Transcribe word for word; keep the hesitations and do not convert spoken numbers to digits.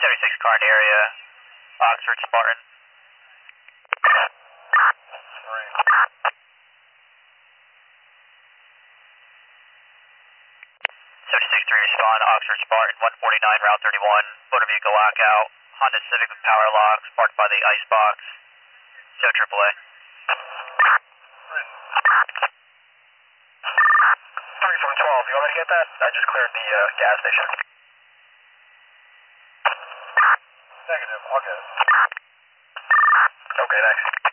seventy-six car in the area, Oxford Spartan. seventy-six three respond, Oxford Spartan, one forty-nine, Route thirty-one, motor vehicle lockout, Honda Civic with power locks, parked by the icebox, no triple A. thirty-four twelve, you want me to get that? I just cleared the uh, gas station. Negative, I'll get it. Okay, next.